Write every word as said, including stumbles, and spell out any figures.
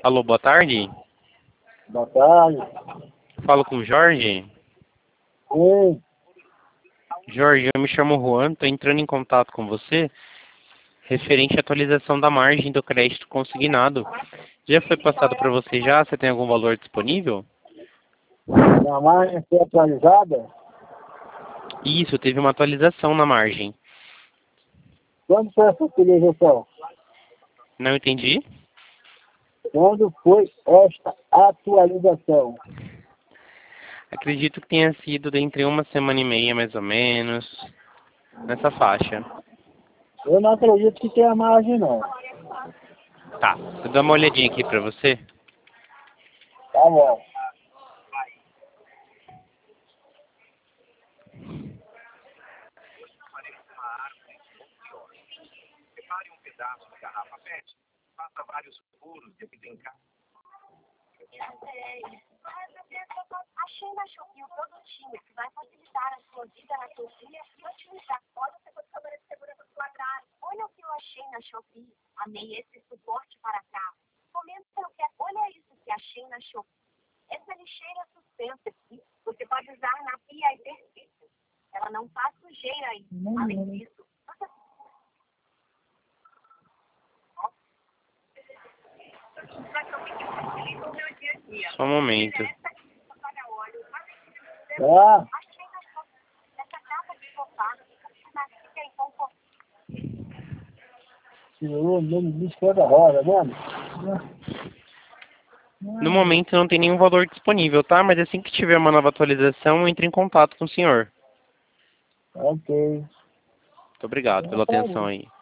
Alô, boa tarde. Boa tarde. Falo com o Jorge. Oi. Jorge, eu me chamo Juan, estou entrando em contato com você referente à atualização da margem do crédito consignado. Já foi passado para você já? Você tem algum valor disponível? A margem foi atualizada? Isso, teve uma atualização na margem. Quando foi essa atualização? Não entendi? Quando foi esta atualização? Acredito que tenha sido entre uma semana e meia, mais ou menos, nessa faixa. Eu não acredito que tenha margem, não. Tá, vou dar uma olhadinha aqui para você. Tá bom. Separe um pedaço de garrafa P E T, faça vários furos e desencape. Achei na Shopee um produtinho que vai facilitar a sua vida na cozinha e otimizar toda a câmera de segurança do quadrado. Olha o que eu achei na Shopee. Amei esse suporte para carro. Comenta o que é. Olha isso que achei na Shopee. Essa lixeira suspensa aqui, você pode usar na pia e perfeita. Ela não faz sujeira aí. Além disso, você... Só um momento. Ah, senhor, não me diz toda hora, mano. No momento não tem nenhum valor disponível, tá? Mas assim que tiver uma nova atualização, entre em contato com o senhor. Ok. Muito obrigado pela atenção aí.